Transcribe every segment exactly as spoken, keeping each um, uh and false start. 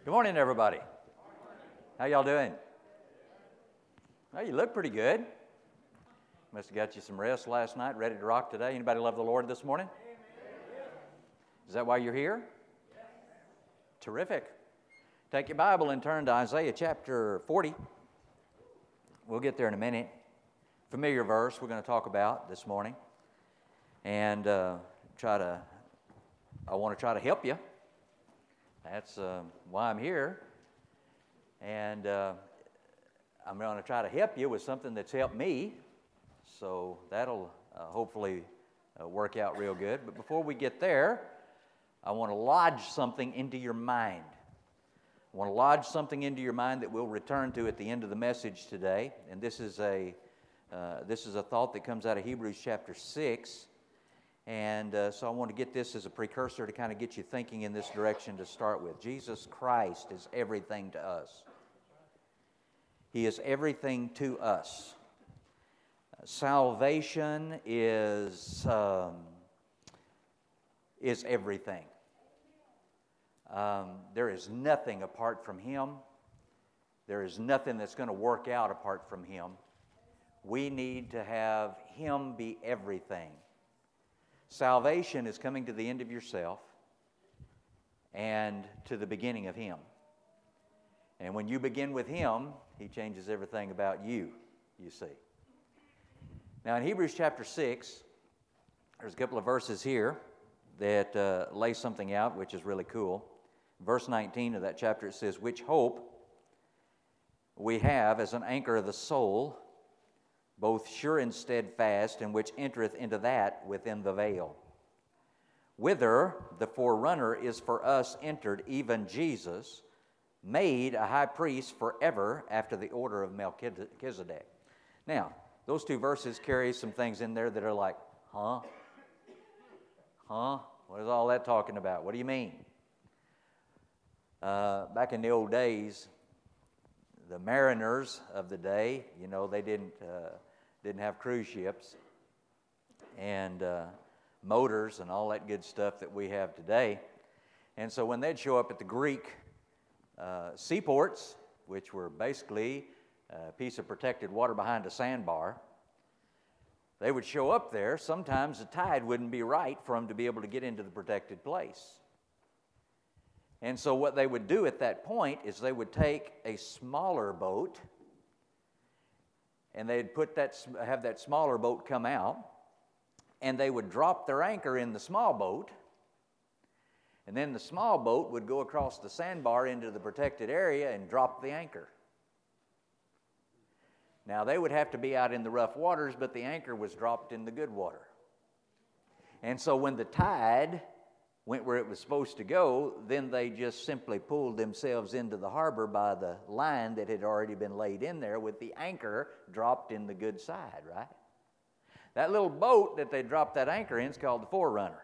Good morning, everybody. How y'all doing? Well, you look pretty good. Must have got you some rest last night, ready to rock today. Anybody love the Lord this morning? Is that why you're here? Terrific. Take your Bible and turn to Isaiah chapter forty. We'll get there in a minute. Familiar verse we're going to talk about this morning. And uh, try to, I want to try to help you. That's uh, why I'm here. And uh, I'm going to try to help you with something that's helped me. So that'll uh, hopefully uh, work out real good. But before we get there, I want to lodge something into your mind. I want to lodge something into your mind that we'll return to at the end of the message today. And this is a uh, this is a thought that comes out of Hebrews chapter six. And uh, so I want to get this as a precursor to kind of get you thinking in this direction to start with. Jesus Christ is everything to us. He is everything to us. Uh, salvation is um, is everything. Um, there is nothing apart from Him. There is nothing that's going to work out apart from Him. We need to have Him be everything. Salvation is coming to the end of yourself and to the beginning of Him. And when you begin with Him, He changes everything about you, you see. Now in Hebrews chapter six, there's a couple of verses here that uh, lay something out which is really cool. Verse nineteen of that chapter, it says, "Which hope we have as an anchor of the soul, both sure and steadfast, and which entereth into that within the veil. Whither the forerunner is for us entered, even Jesus, made a high priest forever after the order of Melchizedek." Now, those two verses carry some things in there that are like, huh? Huh? What is all that talking about? What do you mean? Uh, back in the old days, the mariners of the day, you know, they didn't uh, didn't have cruise ships and uh, motors and all that good stuff that we have today. And so when they'd show up at the Greek uh, seaports, which were basically a piece of protected water behind a sandbar, they would show up there. Sometimes the tide wouldn't be right for them to be able to get into the protected place. And so what they would do at that point is they would take a smaller boat and they'd put that, have that smaller boat come out, and they would drop their anchor in the small boat, and then the small boat would go across the sandbar into the protected area and drop the anchor. Now they would have to be out in the rough waters, but the anchor was dropped in the good water. And so when the tide went where it was supposed to go, then they just simply pulled themselves into the harbor by the line that had already been laid in there with the anchor dropped in the good side, right? That little boat that they dropped that anchor in is called the forerunner.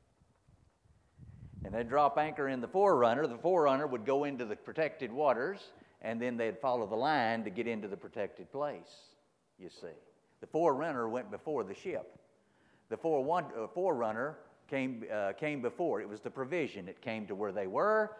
And they drop anchor in the forerunner. The forerunner would go into the protected waters, and then they'd follow the line to get into the protected place, you see. The forerunner went before the ship. The forerunner Came, uh, came before. It was the provision. It came to where they were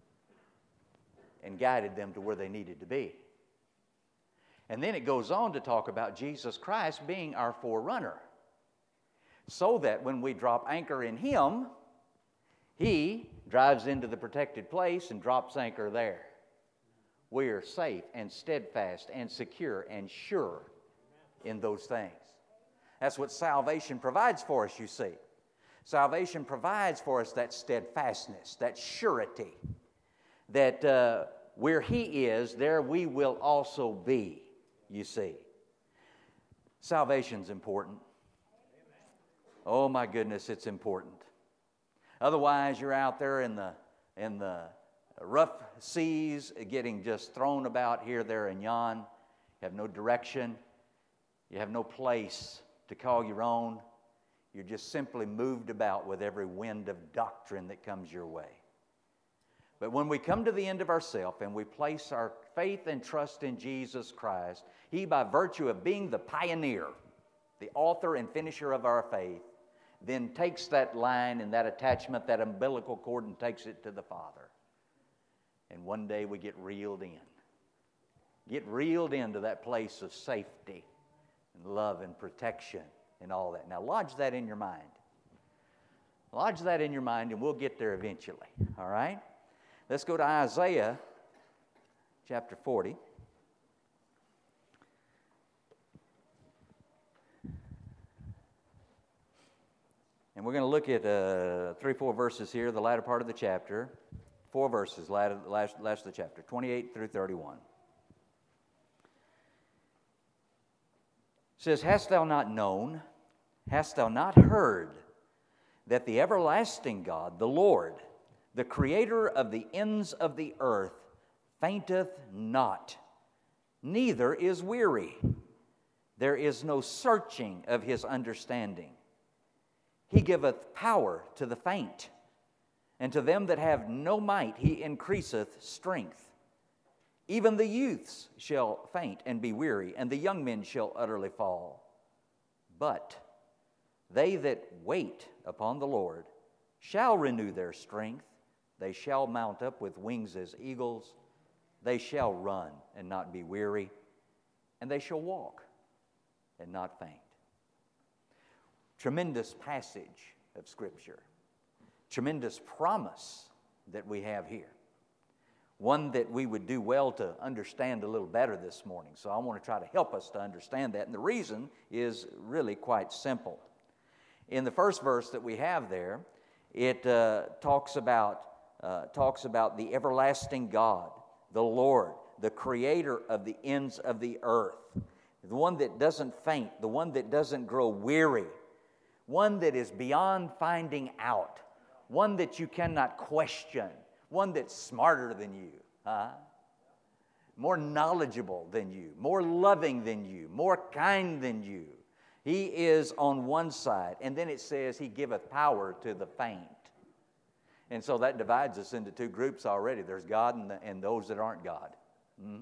and guided them to where they needed to be. And then it goes on to talk about Jesus Christ being our forerunner, so that when we drop anchor in Him, He drives into the protected place and drops anchor there. We are safe and steadfast and secure and sure in those things. That's what salvation provides for us, you see. Salvation provides for us that steadfastness, that surety, that uh, where He is, there we will also be, you see. Salvation's important. Oh my goodness, it's important. Otherwise, you're out there in the in the rough seas, getting just thrown about here, there, and yon. You have no direction. You have no place to call your own. You're just simply moved about with every wind of doctrine that comes your way. But when we come to the end of ourselves and we place our faith and trust in Jesus Christ, He, by virtue of being the pioneer, the author and finisher of our faith, then takes that line and that attachment, that umbilical cord, and takes it to the Father. and one day we get reeled in. Get reeled into that place of safety and love and protection and all that. Now, lodge that in your mind. Lodge that in your mind, and we'll get there eventually, all right? Let's go to Isaiah chapter forty. And we're going to look at uh, three, four verses here, the latter part of the chapter. Four verses, last, last, last of the chapter, twenty-eight through thirty-one. It says, Hast thou not known, hast thou not heard, that the everlasting God, the Lord, the creator of the ends of the earth, fainteth not, neither is weary. There is no searching of his understanding. He giveth power to the faint, and to them that have no might he increaseth strength. Even the youths shall faint and be weary, and the young men shall utterly fall. But they that wait upon the Lord shall renew their strength. They shall mount up with wings as eagles. They shall run and not be weary, and they shall walk and not faint. Tremendous passage of Scripture. Tremendous promise that we have here. One that we would do well to understand a little better this morning. So I want to try to help us to understand that. And the reason is really quite simple. In the first verse that we have there, it uh, talks about uh, talks about the everlasting God, the Lord, the creator of the ends of the earth, the one that doesn't faint, the one that doesn't grow weary, one that is beyond finding out, one that you cannot question, one that's smarter than you, huh? More knowledgeable than you, more loving than you, more kind than you. He is on one side, and then it says he giveth power to the faint. And so that divides us into two groups already. There's God and, the, and those that aren't God. Mm-hmm.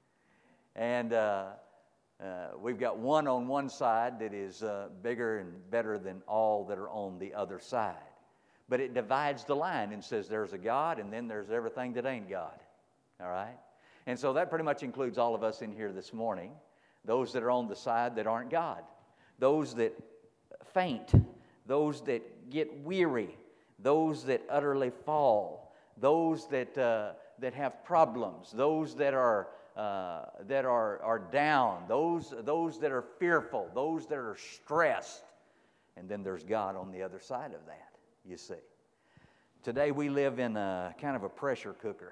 And uh, uh, we've got one on one side that is uh, bigger and better than all that are on the other side. But it divides the line and says there's a God and then there's everything that ain't God. All right? And so that pretty much includes all of us in here this morning. Those that are on the side that aren't God. Those that faint. Those that get weary. Those that utterly fall. Those that uh, that have problems. Those that are uh, that are, are down. Those, those that are fearful. Those that are stressed. And then there's God on the other side of that. You see. Today we live in a kind of a pressure cooker.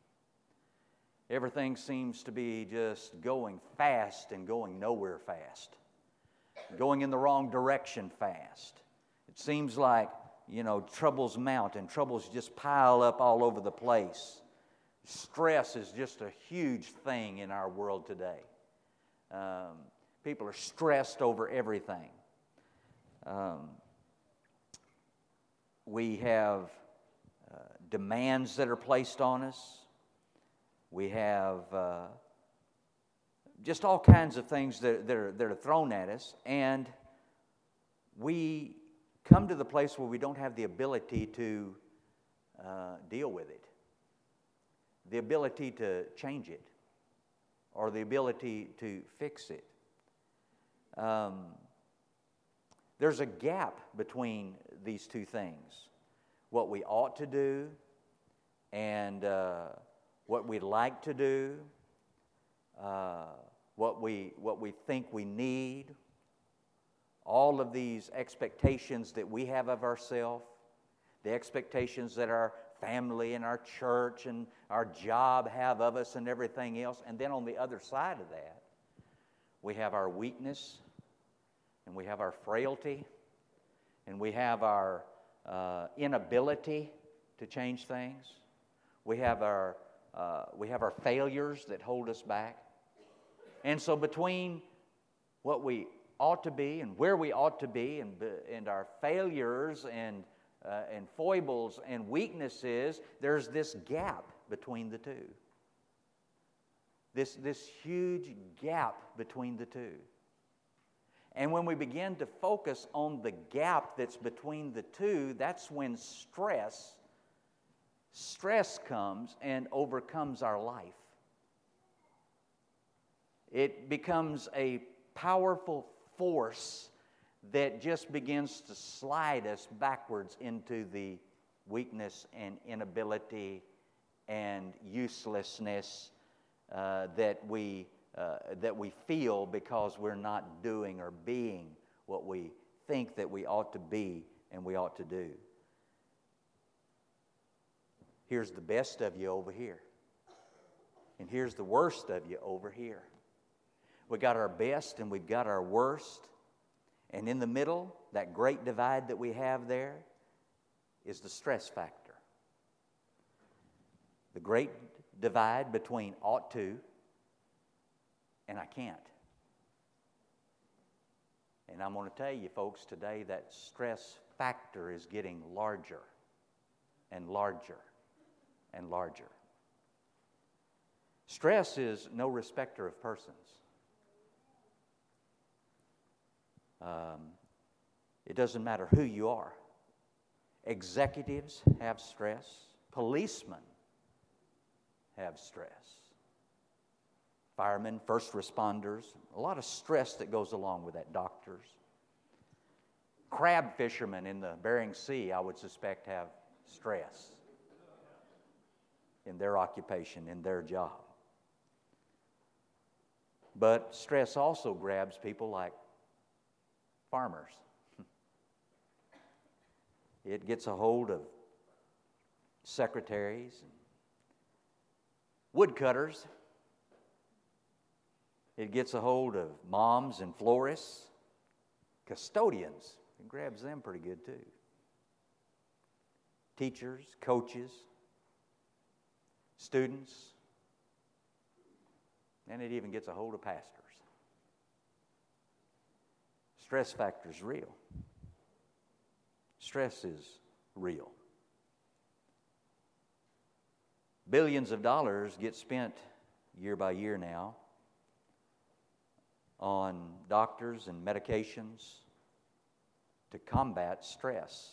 Everything seems to be just going fast and going nowhere fast. Going in the wrong direction fast. It seems like, you know, troubles mount and troubles just pile up all over the place. Stress is just a huge thing in our world today. Um, people are stressed over everything. Um, We have uh, demands that are placed on us. We have uh, just all kinds of things that, that, are, that are thrown at us. And we come to the place where we don't have the ability to uh, deal with it. The ability to change it. Or the ability to fix it. Um, There's a gap between these two things. What we ought to do and uh, what we'd like to do, uh, what we what we think we need, all of these expectations that we have of ourselves, the expectations that our family and our church and our job have of us and everything else. And then on the other side of that, we have our weakness, and we have our frailty, and we have our uh, inability to change things. We have our uh, we have our failures that hold us back. And so between what we ought to be and where we ought to be, and and our failures and uh, and foibles and weaknesses, there's this gap between the two. This this huge gap between the two. And when we begin to focus on the gap that's between the two, that's when stress stress comes and overcomes our life. It becomes a powerful force that just begins to slide us backwards into the weakness and inability and uselessness uh, that we uh, that we feel because we're not doing or being what we think that we ought to be and we ought to do. Here's the best of you over here, and here's the worst of you over here. We got our best and we've got our worst. And in the middle, that great divide that we have there is the stress factor. The great divide between ought to and I can't. And I'm going to tell you folks today that stress factor is getting larger and larger and larger. Stress is no respecter of persons. Um, it doesn't matter who you are. Executives have stress. Policemen have stress. Firemen, first responders, a lot of stress that goes along with that. Doctors. Crab fishermen in the Bering Sea, I would suspect, have stress in their occupation, in their job. But stress also grabs people like farmers. It gets a hold of secretaries and woodcutters. It gets a hold of moms and florists, custodians. It grabs them pretty good too. Teachers, coaches, students, and it even gets a hold of pastors. Stress factor is real. Stress is real. Billions of dollars get spent year by year now on doctors and medications to combat stress.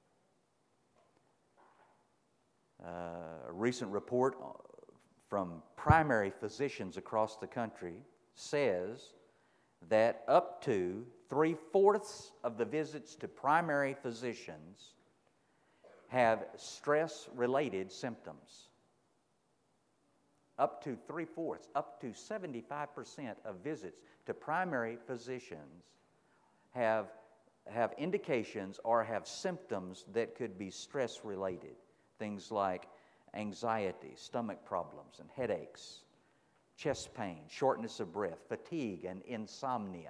Uh, a recent report from primary physicians across the country says that up to three-fourths of the visits to primary physicians have stress-related symptoms. Up to three-fourths, up to seventy-five percent of visits to primary physicians have, have indications or have symptoms that could be stress-related. Things like anxiety, stomach problems, and headaches, chest pain, shortness of breath, fatigue, and insomnia.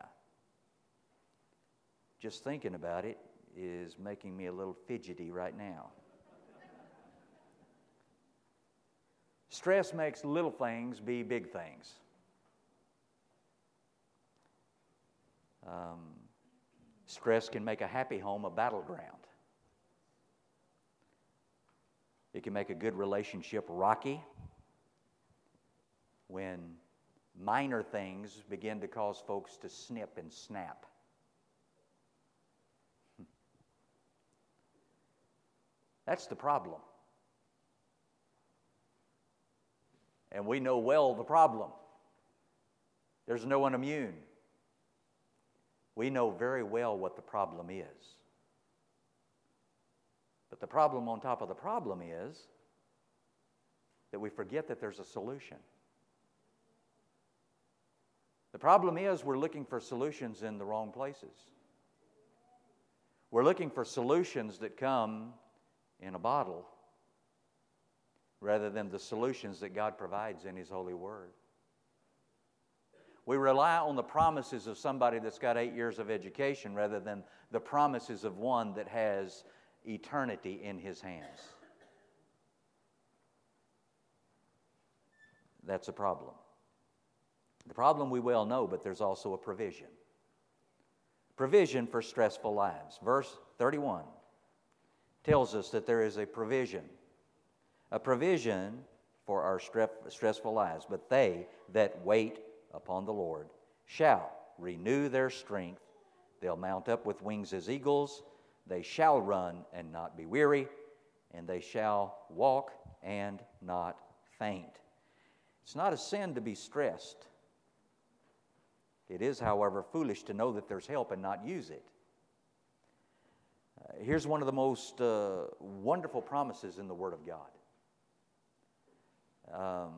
Just thinking about it is making me a little fidgety right now. Stress makes little things be big things. Um, stress can make a happy home a battleground. It can make a good relationship rocky when minor things begin to cause folks to snip and snap. That's the problem. And we know well the problem. There's no one immune. We know very well what the problem is. But the problem on top of the problem is that we forget that there's a solution. The problem is we're looking for solutions in the wrong places. We're looking for solutions that come in a bottle rather than the solutions that God provides in His holy word. We rely on the promises of somebody that's got eight years of education rather than the promises of one that has eternity in his hands. That's a problem. The problem we well know, but there's also a provision. Provision for stressful lives. Verse thirty-one tells us that there is a provision. A provision for our stressful lives. But they that wait upon the Lord shall renew their strength. They'll mount up with wings as eagles. They shall run and not be weary, and they shall walk and not faint. It's not a sin to be stressed. It is, however, foolish to know that there's help and not use it. Uh, here's one of the most uh, wonderful promises in the Word of God. Um,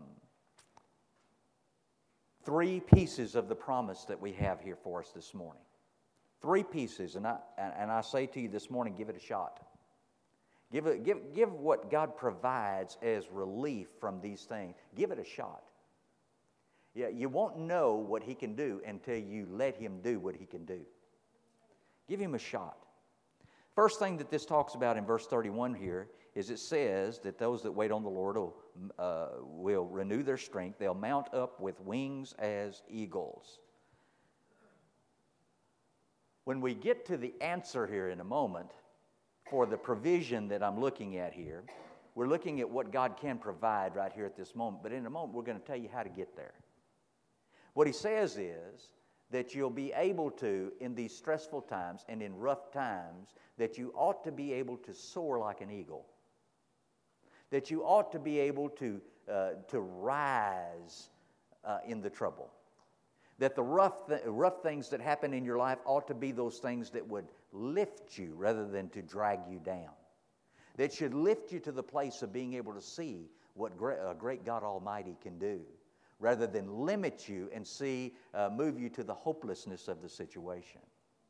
three pieces of the promise that we have here for us this morning. Three pieces, and I and I say to you this morning, give it a shot. Give it, give, give what God provides as relief from these things. Give it a shot. Yeah, you won't know what He can do until you let Him do what He can do. Give Him a shot. First thing that this talks about in verse thirty-one here is it says that those that wait on the Lord will, uh, will renew their strength. They'll mount up with wings as eagles. When we get to the answer here in a moment for the provision that I'm looking at here, we're looking at what God can provide right here at this moment. But in a moment, we're going to tell you how to get there. What He says is that you'll be able to, in these stressful times and in rough times, that you ought to be able to soar like an eagle. That you ought to be able to, uh, to rise uh, in the trouble. That the rough, th- rough things that happen in your life ought to be those things that would lift you rather than to drag you down. That should lift you to the place of being able to see what great, a great God Almighty can do, rather than limit you and see, uh, move you to the hopelessness of the situation.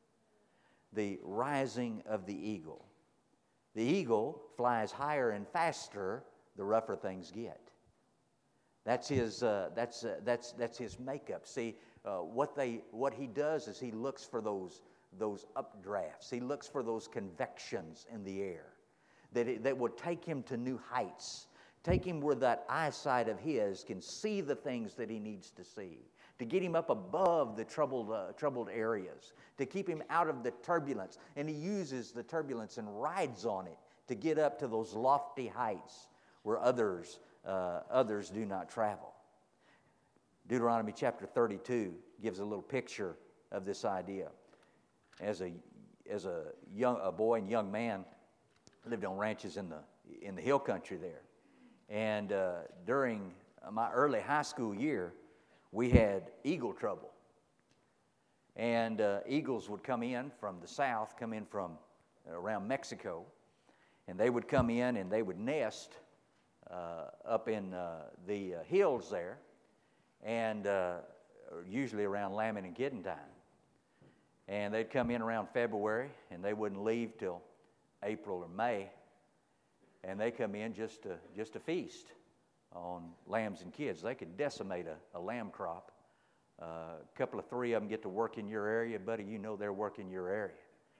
The rising of the eagle. The eagle flies higher and faster the rougher things get. That's his. Uh, that's uh, that's that's his makeup. See, uh, what they what he does is he looks for those those updrafts. He looks for those convections in the air that it, that would take him to new heights. Take him where that eyesight of his can see the things that he needs to see, to get him up above the troubled, uh, troubled areas, to keep him out of the turbulence. And he uses the turbulence and rides on it to get up to those lofty heights where others, uh, others do not travel. Deuteronomy chapter thirty-two gives a little picture of this idea. As a, as a, young, a boy and young man, I lived on ranches in the, in the hill country there. And uh, during my early high school year, we had eagle trouble. And uh, eagles would come in from the south, come in from around Mexico, and they would come in and they would nest uh, up in uh, the uh, hills there, and uh, usually around lambing and kidding time. And they'd come in around February, and they wouldn't leave till April or May. And they come in just to just to feast on lambs and kids. They could decimate a, a lamb crop. Uh, a couple of three of them get to work in your area, buddy. You know they're working your area.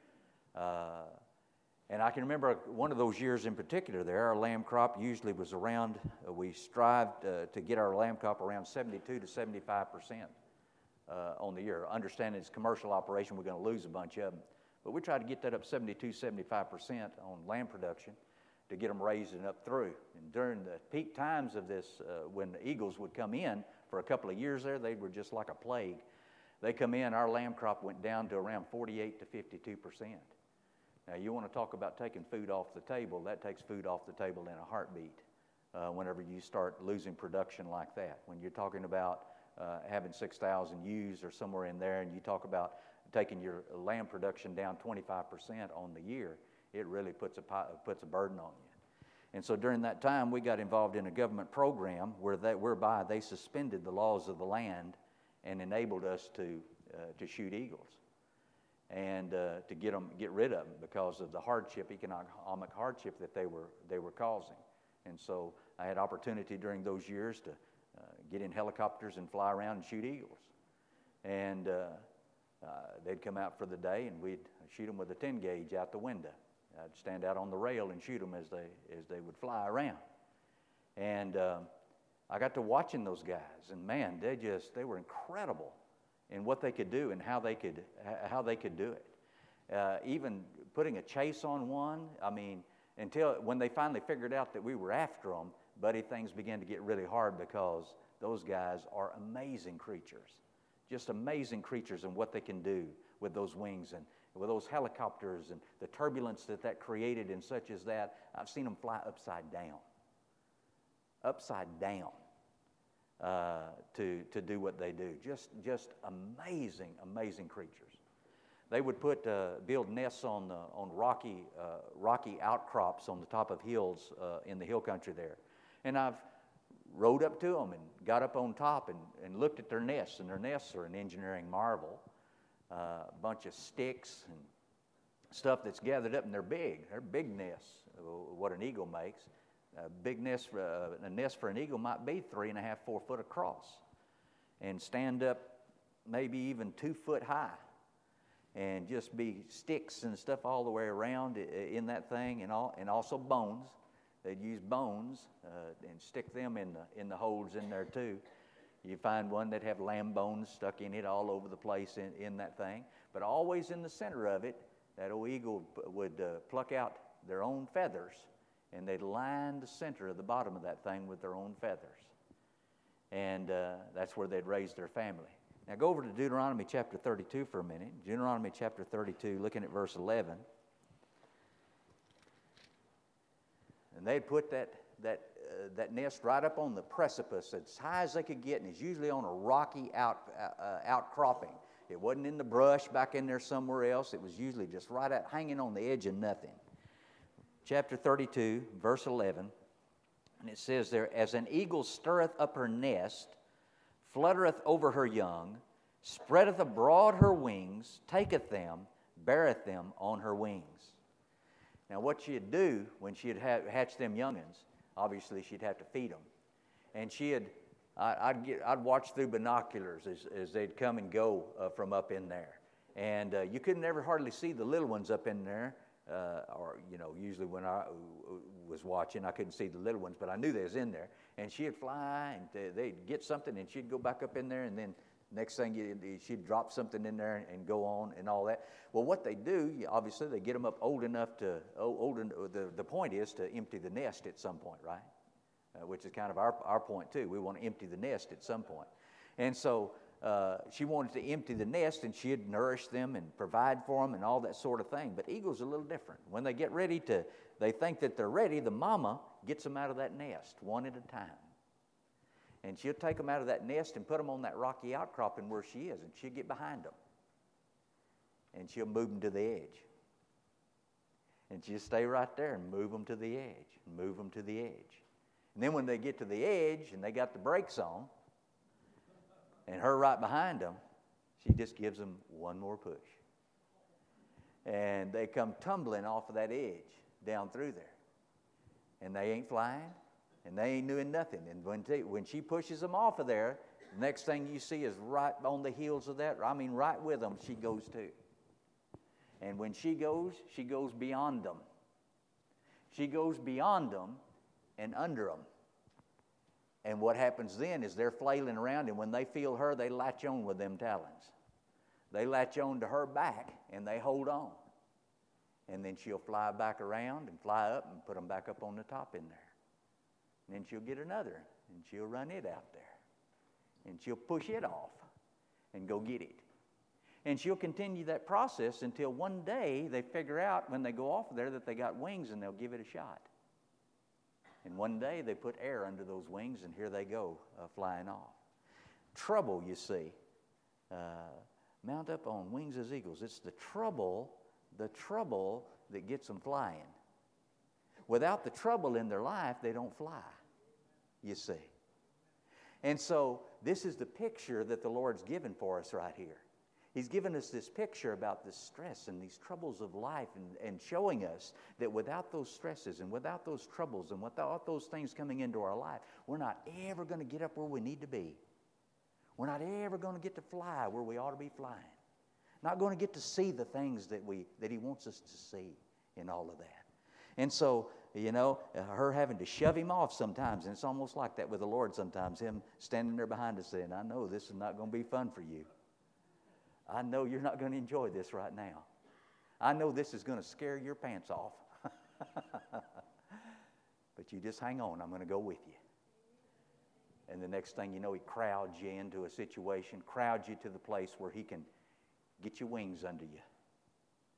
Uh, and I can remember one of those years in particular. There, our lamb crop usually was around. Uh, we strived uh, to get our lamb crop around seventy-two to seventy-five percent uh, on the year. Understanding it's commercial operation, we're going to lose a bunch of them, but we tried to get that up seventy-two, seventy-five percent on lamb production, to get them raised and up through. And during the peak times of this, uh, when the eagles would come in for a couple of years there, they were just like a plague. They come in, our lamb crop went down to around forty-eight to fifty-two percent. Now, you want to talk about taking food off the table, that takes food off the table in a heartbeat uh, whenever you start losing production like that. When you're talking about uh, having six thousand ewes or somewhere in there, and you talk about taking your lamb production down twenty-five percent on the year, it really puts a puts a burden on you. And so during that time, we got involved in a government program where they, whereby they suspended the laws of the land and enabled us to uh, to shoot eagles and uh, to get them get rid of them because of the hardship, economic hardship that they were they were causing. And so I had opportunity during those years to uh, get in helicopters and fly around and shoot eagles, and uh, uh, they'd come out for the day, and we'd shoot them with a ten gauge out the window. I'd stand out on the rail and shoot them as they as they would fly around. And um, I got to watching those guys, and man, they just they were incredible in what they could do and how they could how they could do it. Uh, even putting a chase on one, I mean, until when they finally figured out that we were after them, buddy, things began to get really hard because those guys are amazing creatures, just amazing creatures and what they can do with those wings and with those helicopters and the turbulence that that created and such as that, I've seen them fly upside down. Upside down uh, to, to do what they do. Just, just amazing, amazing creatures. They would put uh, build nests on uh, on rocky uh, rocky outcrops on the top of hills uh, in the hill country there, and I've rode up to them and got up on top and, and looked at their nests, and their nests are an engineering marvel. Uh, a bunch of sticks and stuff that's gathered up, and they're big. They're big nests. What an eagle makes. A big nest, for, uh, a nest for an eagle might be three and a half, four foot across, and stand up maybe even two foot high. And just be sticks and stuff all the way around in that thing, and all, and also bones. They'd use bones uh, and stick them in the in the holes in there too. You find one that have lamb bones stuck in it all over the place in, in that thing. But always in the center of it, that old eagle would uh, pluck out their own feathers, and they'd line the center of the bottom of that thing with their own feathers. And uh, that's where they'd raise their family. Now go over to Deuteronomy chapter thirty-two for a minute. Deuteronomy chapter thirty-two, looking at verse eleven. And they put that that uh, that nest right up on the precipice, as high as they could get, and it's usually on a rocky out uh, outcropping. It wasn't in the brush back in there somewhere else. It was usually just right out, hanging on the edge of nothing. Chapter thirty-two, verse eleven, and it says there, "As an eagle stirreth up her nest, fluttereth over her young, spreadeth abroad her wings, taketh them, beareth them on her wings." Now what she'd do when she'd ha- hatch them youngins, obviously she'd have to feed them. And she'd, I, I'd, get, I'd watch through binoculars as, as they'd come and go uh, from up in there. And uh, you couldn't ever hardly see the little ones up in there. Uh, or, you know, usually when I was watching, I couldn't see the little ones, but I knew they was in there. And she'd fly, and they'd get something, and she'd go back up in there, and then next thing, she'd drop something in there and go on and all that. Well, what they do, obviously, they get them up old enough to, old, the, the point is to empty the nest at some point, right? Uh, which is kind of our, our point, too. We want to empty the nest at some point. And so uh, she wanted to empty the nest, and she'd nourish them and provide for them and all that sort of thing. But eagles are a little different. When they get ready to, they think that they're ready, the mama gets them out of that nest one at a time. And she'll take them out of that nest and put them on that rocky outcropping where she is, and she'll get behind them. And she'll move them to the edge. And she'll stay right there and move them to the edge, and move them to the edge. And then when they get to the edge and they got the brakes on, and her right behind them, she just gives them one more push. And they come tumbling off of that edge down through there. And they ain't flying, and they ain't doing nothing. And when, they, when she pushes them off of there, the next thing you see is right on the heels of that, I mean right with them, she goes too. And when she goes, she goes beyond them. She goes beyond them and under them. And what happens then is they're flailing around, and when they feel her, they latch on with them talons. They latch on to her back, and they hold on. And then she'll fly back around and fly up and put them back up on the top in there. And then she'll get another, and she'll run it out there. And she'll push it off and go get it. And she'll continue that process until one day they figure out when they go off there that they got wings, and they'll give it a shot. And one day they put air under those wings, and here they go uh, flying off. Trouble, you see, uh, mount up on wings as eagles. It's the trouble, the trouble that gets them flying. Without the trouble in their life, they don't fly, you see. And so this is the picture that the Lord's given for us right here. He's given us this picture about this stress and these troubles of life, and, and showing us that without those stresses and without those troubles and without those things coming into our life, we're not ever going to get up where we need to be. We're not ever going to get to fly where we ought to be flying. Not going to get to see the things that we that He wants us to see in all of that. And so, you know, her having to shove Him off sometimes, and it's almost like that with the Lord sometimes, Him standing there behind us saying, I know this is not going to be fun for you. I know you're not going to enjoy this right now. I know this is going to scare your pants off. But you just hang on. I'm going to go with you. And the next thing you know, He crowds you into a situation, crowds you to the place where He can get your wings under you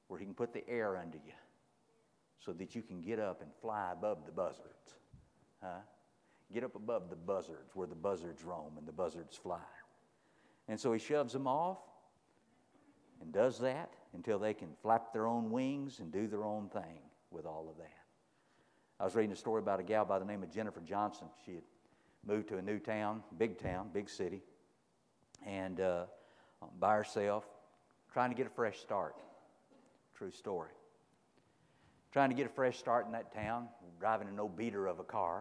where he can put the air under you so that you can get up and fly above the buzzards. Huh? Get up above the buzzards where the buzzards roam and the buzzards fly. And so he shoves them off and does that until they can flap their own wings and do their own thing with all of that. I was reading a story about a gal by the name of Jennifer Johnson. She had moved to a new town, big town, big city, and uh, by herself, trying to get a fresh start. True story. Trying to get a fresh start in that town, driving an old beater of a car,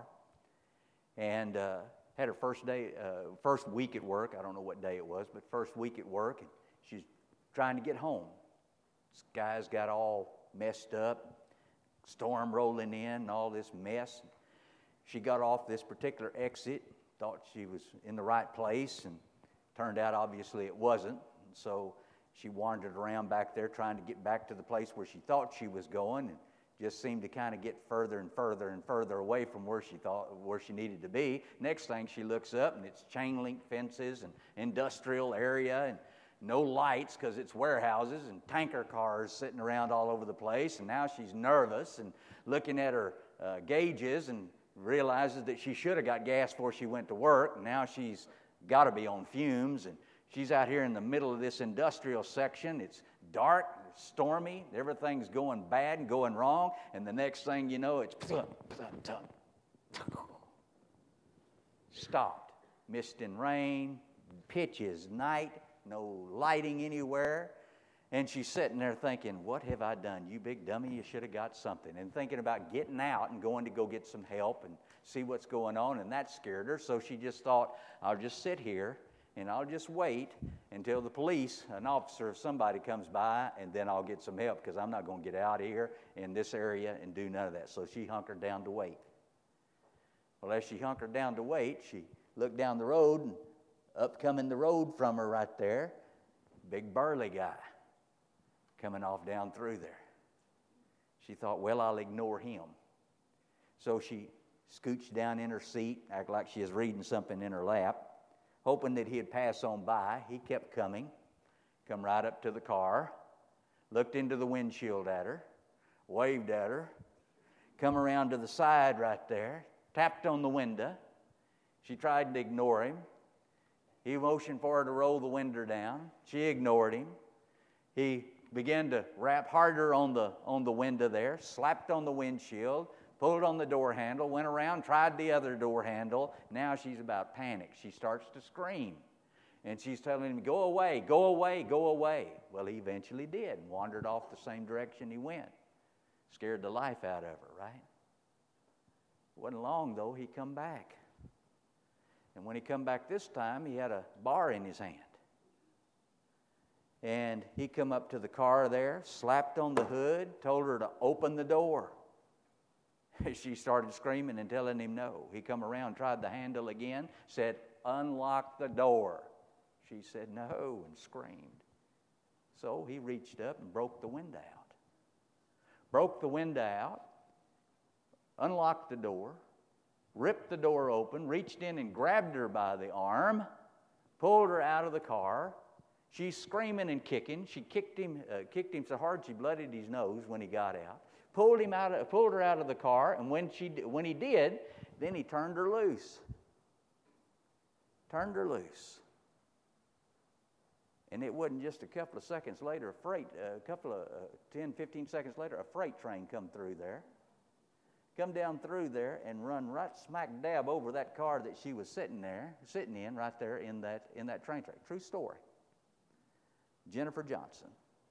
and uh, had her first day, uh, first week at work. I don't know what day it was, but first week at work, and she's trying to get home. This guy's got all messed up, storm rolling in, and all this mess. She got off this particular exit, thought she was in the right place, and turned out obviously it wasn't. And so she wandered around back there trying to get back to the place where she thought she was going, and just seemed to kind of get further and further and further away from where she thought where she needed to be. Next thing she looks up, and it's chain link fences and industrial area and no lights because it's warehouses and tanker cars sitting around all over the place. And now she's nervous and looking at her uh, gauges and realizes that she should have got gas before she went to work. And now she's got to be on fumes. And she's out here in the middle of this industrial section. It's dark, it's stormy, everything's going bad and going wrong. And the next thing you know, it's plump, plump, plump. Stopped. Mist and rain, pitch is night, no lighting anywhere. And she's sitting there thinking, what have I done? You big dummy, you should have got something. And thinking about getting out and going to go get some help and see what's going on. And that scared her. So she just thought, I'll just sit here and I'll just wait until the police, an officer or somebody comes by, and then I'll get some help because I'm not going to get out of here in this area and do none of that. So she hunkered down to wait. Well, as she hunkered down to wait, she looked down the road, and up coming the road from her right there, big burly guy coming off down through there. She thought, well, I'll ignore him. So she scooched down in her seat, acted like she was reading something in her lap, hoping that he'd pass on by. He kept coming, come right up to the car, looked into the windshield at her, waved at her, come around to the side right there, tapped on the window. She tried to ignore him. He motioned for her to roll the window down. She ignored him. He began to rap harder on the on the window there, slapped on the windshield, pulled on the door handle, went around, tried the other door handle. Now she's about panicked. She starts to scream. And she's telling him, go away, go away, go away. Well, he eventually did and wandered off the same direction he went. Scared the life out of her, right? Wasn't long, though, he come back. And when he come back this time, he had a bar in his hand. And he come up to the car there, slapped on the hood, told her to open the door. She started screaming and telling him no. He come around, tried the handle again, said, unlock the door. She said no and screamed. So he reached up and broke the window out. Broke the window out, unlocked the door, ripped the door open, reached in and grabbed her by the arm, pulled her out of the car. She's screaming and kicking. She kicked him, uh, kicked him so hard she bloodied his nose when he got out. Pulled him out, of, pulled her out of the car, and when she, when he did, then he turned her loose. Turned her loose. And it wasn't just a couple of seconds later, a freight, a couple of uh, ten, fifteen seconds later, a freight train come through there. Come down through there and run right smack dab over that car that she was sitting there, sitting in right there in that in that train track. True story. Jennifer Johnson.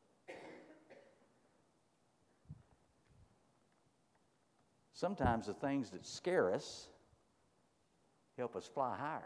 Sometimes the things that scare us help us fly higher.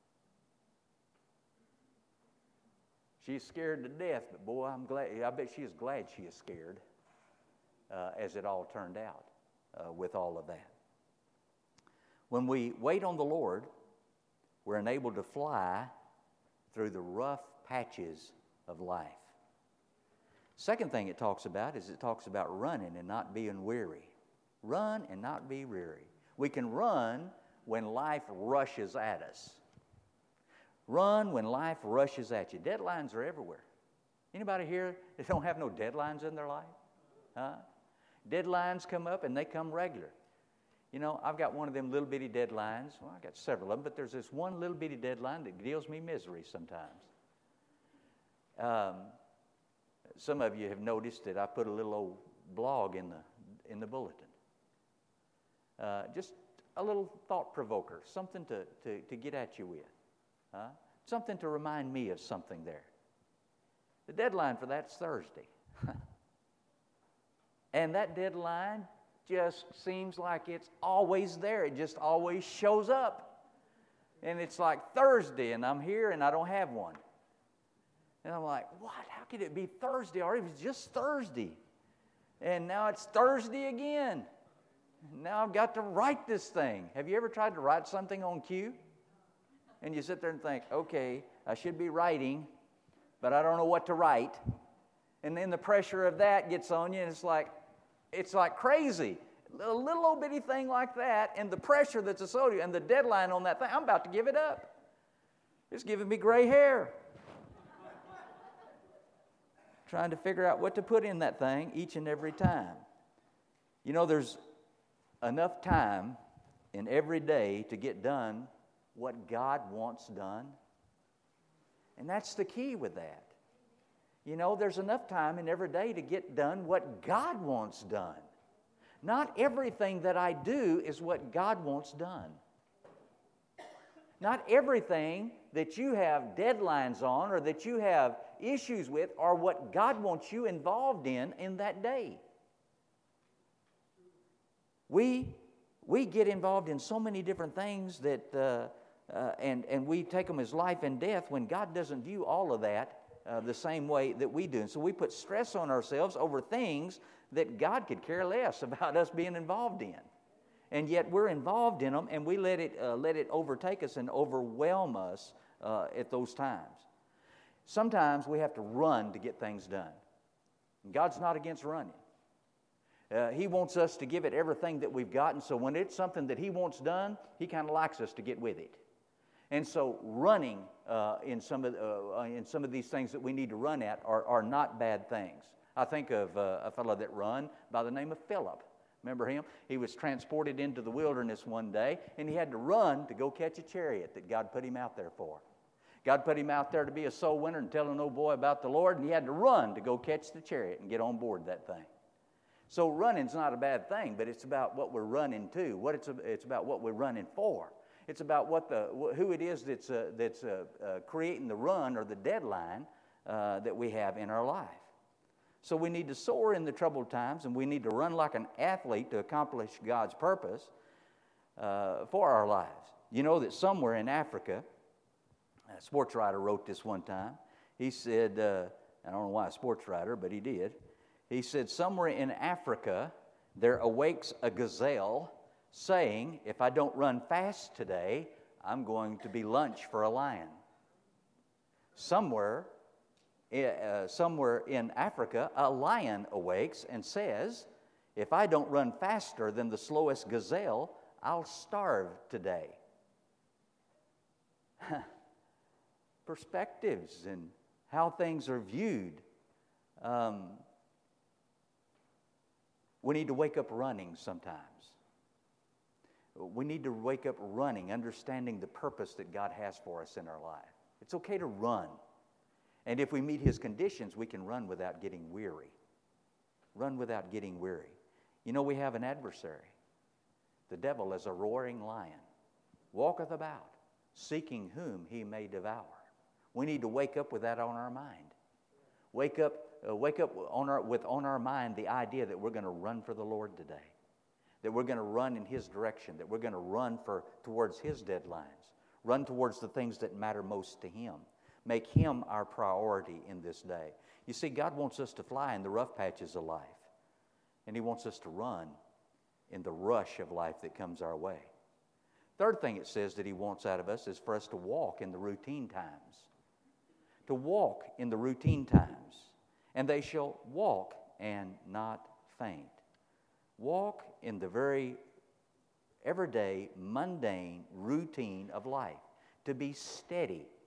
She's scared to death, but boy, I'm glad. I bet she is glad she is scared, uh, as it all turned out. Uh, with all of that. When we wait on the Lord, we're enabled to fly through the rough patches of life. Second thing it talks about is it talks about running and not being weary. Run and not be weary. We can run when life rushes at us. Run when life rushes at you. Deadlines are everywhere. Anybody here that don't have no deadlines in their life? Huh? Deadlines come up and they come regular. You know, I've got one of them little bitty deadlines. Well, I got several of them, but there's this one little bitty deadline that deals me misery sometimes. Um, some of you have noticed that I put a little old blog in the in the bulletin. Uh, just a little thought provoker, something to, to, to get at you with. Huh? Something to remind me of something there. The deadline for that's Thursday. And that deadline just seems like it's always there. It just always shows up. And it's like Thursday, and I'm here, and I don't have one. And I'm like, what? How could it be Thursday? Or it was just Thursday. And now it's Thursday again. Now I've got to write this thing. Have you ever tried to write something on cue? And you sit there and think, okay, I should be writing, but I don't know what to write. And then the pressure of that gets on you, and it's like, it's like crazy. A little old bitty thing like that, and the pressure that's associated, and the deadline on that thing, I'm about to give it up. It's giving me gray hair. Trying to figure out what to put in that thing each and every time. You know, there's enough time in every day to get done what God wants done. And that's the key with that. You know, there's enough time in every day to get done what God wants done. Not everything that I do is what God wants done. Not everything that you have deadlines on or that you have issues with are what God wants you involved in in that day. We, we get involved in so many different things that, uh, uh, and, and we take them as life and death when God doesn't view all of that uh, the same way that we do. And so we put stress on ourselves over things that God could care less about us being involved in. And yet we're involved in them, and we let it, uh, let it overtake us and overwhelm us uh, at those times. Sometimes we have to run to get things done. God's not against running. Uh, he wants us to give it everything that we've got, and so when it's something that He wants done, He kind of likes us to get with it. And so running uh, in, some of, uh, in some of these things that we need to run at are, are not bad things. I think of uh, a fellow that run by the name of Philip. Remember him? He was transported into the wilderness one day, and he had to run to go catch a chariot that God put him out there for. God put him out there to be a soul winner and tell an old boy about the Lord, and he had to run to go catch the chariot and get on board that thing. So running's not a bad thing, but it's about what we're running to. What it's, it's about what we're running for. It's about what the who it is that's uh, that's uh, uh, creating the run or the deadline uh, that we have in our life. So we need to soar in the troubled times, and we need to run like an athlete to accomplish God's purpose uh, for our lives. You know that somewhere in Africa, a sports writer wrote this one time. He said, uh, I don't know why a sports writer, but he did. He said, somewhere in Africa, there awakes a gazelle saying, if I don't run fast today, I'm going to be lunch for a lion. Somewhere Uh, somewhere in Africa, a lion awakes and says, if I don't run faster than the slowest gazelle, I'll starve today. Perspectives and how things are viewed. Um, we need to wake up running sometimes. We need to wake up running, understanding the purpose that God has for us in our life. It's okay to run. And if we meet His conditions, we can run without getting weary. Run without getting weary. You know, we have an adversary. The devil is a roaring lion, walketh about, seeking whom he may devour. We need to wake up with that on our mind. Wake up, uh, wake up on our, with on our mind the idea that we're going to run for the Lord today. That we're going to run in His direction. That we're going to run for towards His deadlines. Run towards the things that matter most to Him. Make Him our priority in this day. You see, God wants us to fly in the rough patches of life. And He wants us to run in the rush of life that comes our way. Third thing it says that He wants out of us is for us to walk in the routine times. To walk in the routine times. And they shall walk and not faint. Walk in the very everyday, mundane routine of life. To be steady.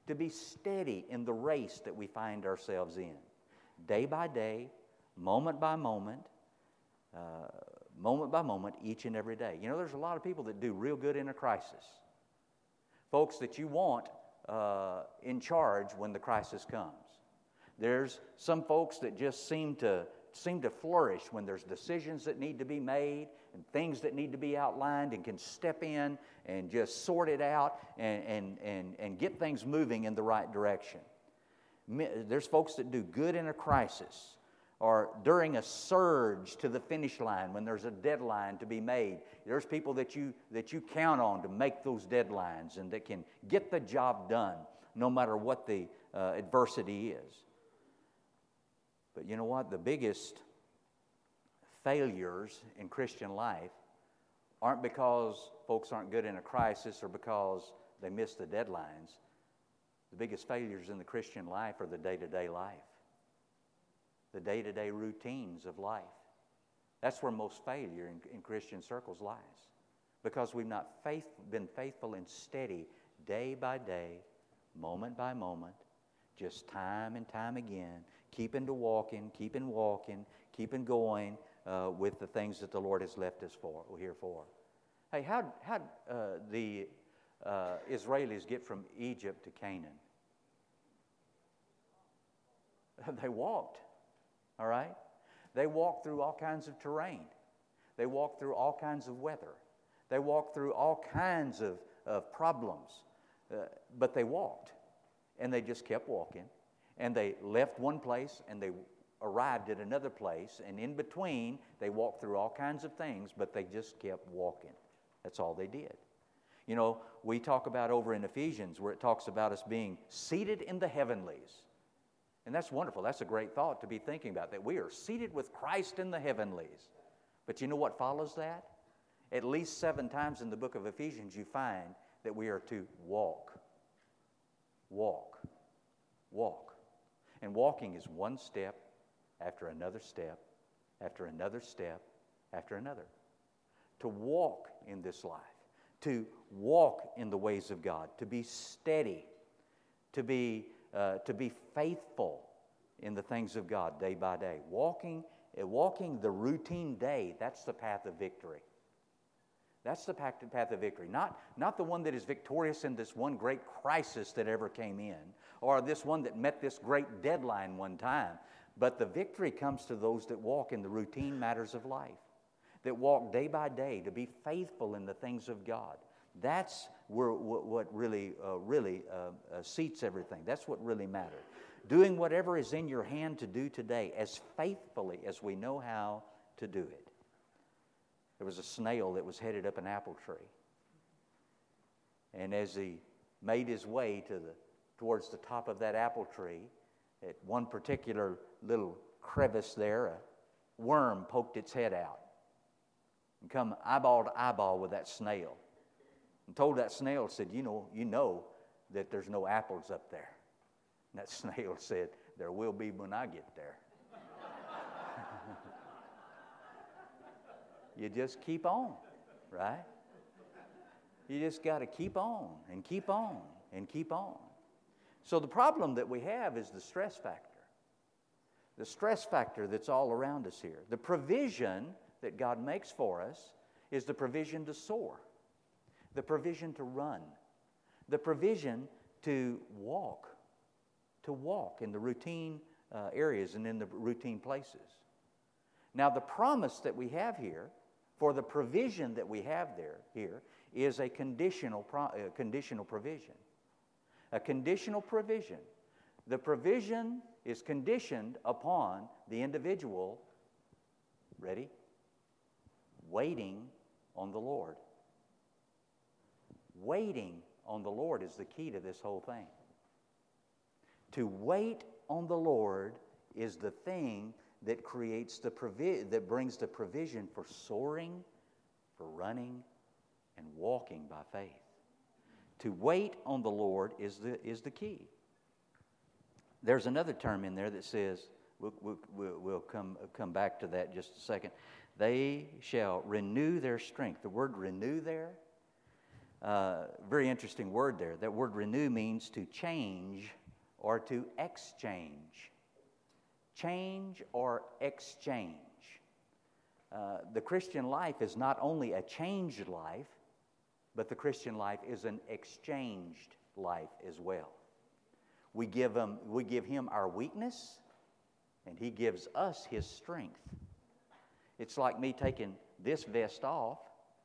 to be steady in the race that we find ourselves in, day by day, moment by moment, uh, moment by moment, each and every day. You know, there's a lot of people that do real good in a crisis. Folks that you want uh, in charge when the crisis comes. There's some folks that just seem to seem to flourish when there's decisions that need to be made and things that need to be outlined, and can step in and just sort it out and, and, and, and get things moving in the right direction. There's folks that do good in a crisis, or during a surge to the finish line when there's a deadline to be made. There's people that you that you count on to make those deadlines and that can get the job done no matter what the uh, adversity is. But you know what? The biggest failures in Christian life aren't because folks aren't good in a crisis or because they miss the deadlines. The biggest failures in the Christian life are the day-to-day life, the day-to-day routines of life. That's where most failure in, in Christian circles lies, because we've not faith, been faithful and steady day by day, moment by moment, just time and time again, keeping to walking, keeping walking, keeping going uh, with the things that the Lord has left us for, here for. Hey, how how uh, the uh, Israelis get from Egypt to Canaan? They walked, all right? They walked through all kinds of terrain. They walked through all kinds of weather. They walked through all kinds of, of problems. Uh, but they walked, and they just kept walking. And they left one place, and they arrived at another place. And in between, they walked through all kinds of things, but they just kept walking. That's all they did. You know, we talk about over in Ephesians where it talks about us being seated in the heavenlies. And that's wonderful. That's a great thought to be thinking about, that we are seated with Christ in the heavenlies. But you know what follows that? At least seven times in the book of Ephesians you find that we are to walk. Walk. Walk. And walking is one step after another step, after another step, after another. To walk in this life, to walk in the ways of God, to be steady, to be uh, to be faithful in the things of God day by day. Walking, uh, walking the routine day, that's the path of victory. That's the path of victory. Not, not the one that is victorious in this one great crisis that ever came in, or this one that met this great deadline one time. But the victory comes to those that walk in the routine matters of life, that walk day by day to be faithful in the things of God. That's where, what really, uh, really uh, uh, seats everything. That's what really matters. Doing whatever is in your hand to do today as faithfully as we know how to do it. There was a snail that was headed up an apple tree. And as he made his way to the, towards the top of that apple tree, at one particular little crevice there, a worm poked its head out and come eyeball to eyeball with that snail. And told that snail, said, you know, you know that there's no apples up there. And that snail said, there will be when I get there. You just keep on, right? You just got to keep on and keep on and keep on. So the problem that we have is the stress factor. The stress factor that's all around us here. The provision that God makes for us is the provision to soar, the provision to run, the provision to walk, to walk in the routine uh, areas and in the routine places. Now, the promise that we have here, for the provision that we have there here, is a conditional, pro- uh, conditional provision. A conditional provision. The provision is conditioned upon the individual, ready? Waiting on the Lord. Waiting on the Lord is the key to this whole thing. To wait on the Lord is the thing that creates the provi- that brings the provision for soaring, for running, and walking by faith. To wait on the Lord is the is the key. There's another term in there that says, we'll, we'll, we'll come come back to that in just a second. They shall renew their strength. The word renew there, Uh, very interesting word there. That word renew means to change or to exchange. Change or exchange. Uh, the Christian life is not only a changed life, but the Christian life is an exchanged life as well. We give him, we give him our weakness, and he gives us his strength. It's like me taking this vest off,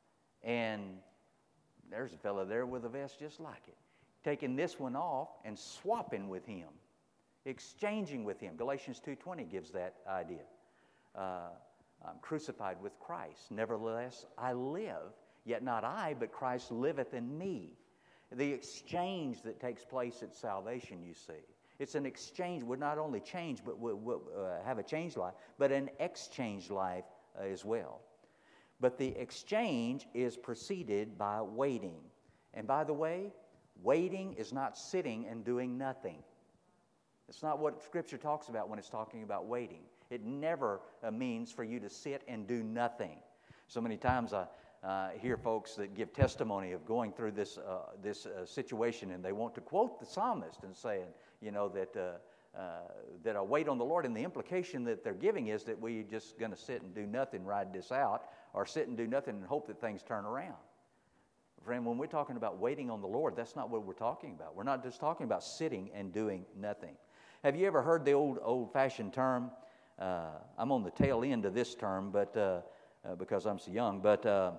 and there's a fellow there with a vest just like it. Taking this one off and swapping with him, exchanging with him. Galatians two twenty gives that idea. Uh, I'm crucified with Christ. Nevertheless, I live. Yet not I, but Christ liveth in me. The exchange that takes place at salvation, you see. It's an exchange. We're not only changed, but we we'll, uh, have a changed life, but an exchanged life uh, as well. But the exchange is preceded by waiting. And by the way, waiting is not sitting and doing nothing. It's not what Scripture talks about when it's talking about waiting. It never uh, means for you to sit and do nothing. So many times I uh, hear folks that give testimony of going through this uh, this uh, situation, and they want to quote the psalmist and saying, you know, that uh, uh, that I wait on the Lord, and the implication that they're giving is that we just going to sit and do nothing, ride this out, or sit and do nothing and hope that things turn around. Friend, when we're talking about waiting on the Lord, that's not what we're talking about. We're not just talking about sitting and doing nothing. Have you ever heard the old old-fashioned term? Uh, I'm on the tail end of this term, but uh, uh, because I'm so young. But uh,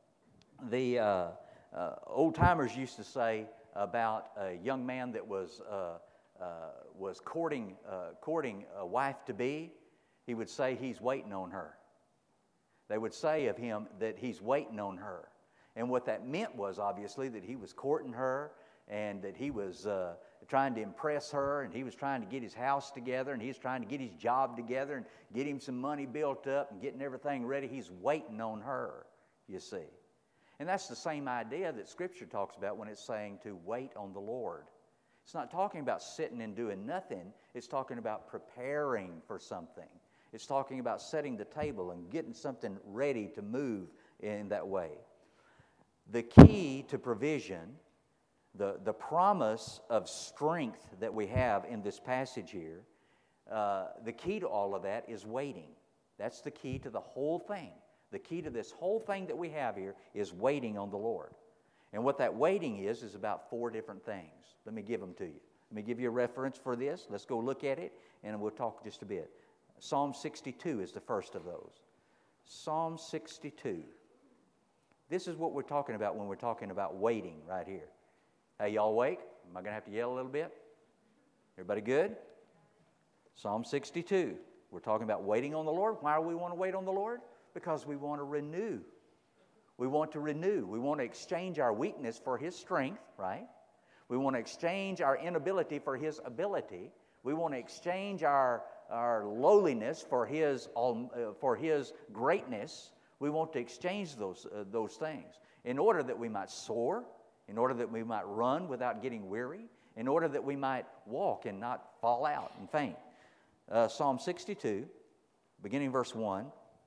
the uh, uh, old-timers used to say about a young man that was uh, uh, was courting uh, courting a wife to be. He would say he's waiting on her. They would say of him that he's waiting on her. And what that meant was obviously that he was courting her, and that he was uh, trying to impress her, and he was trying to get his house together, and he was trying to get his job together and get him some money built up and getting everything ready. He's waiting on her, you see. And that's the same idea that Scripture talks about when it's saying to wait on the Lord. It's not talking about sitting and doing nothing. It's talking about preparing for something. It's talking about setting the table and getting something ready to move in that way. The key to provision, the, the promise of strength that we have in this passage here, uh, the key to all of that is waiting. That's the key to the whole thing. The key to this whole thing that we have here is waiting on the Lord. And what that waiting is, is about four different things. Let me give them to you. Let me give you a reference for this. Let's go look at it, and we'll talk just a bit. Psalm sixty-two is the first of those. Psalm sixty-two. This is what we're talking about when we're talking about waiting right here. Hey, y'all awake? Am I going to have to yell a little bit? Everybody good? Psalm sixty-two. We're talking about waiting on the Lord. Why do we want to wait on the Lord? Because we want to renew. We want to renew. We want to exchange our weakness for His strength, right? We want to exchange our inability for His ability. We want to exchange our, our lowliness for His, uh, for His greatness. We want to exchange those, uh, those things in order that we might soar, in order that we might run without getting weary, in order that we might walk and not fall out and faint. Uh, Psalm sixty-two, beginning verse one,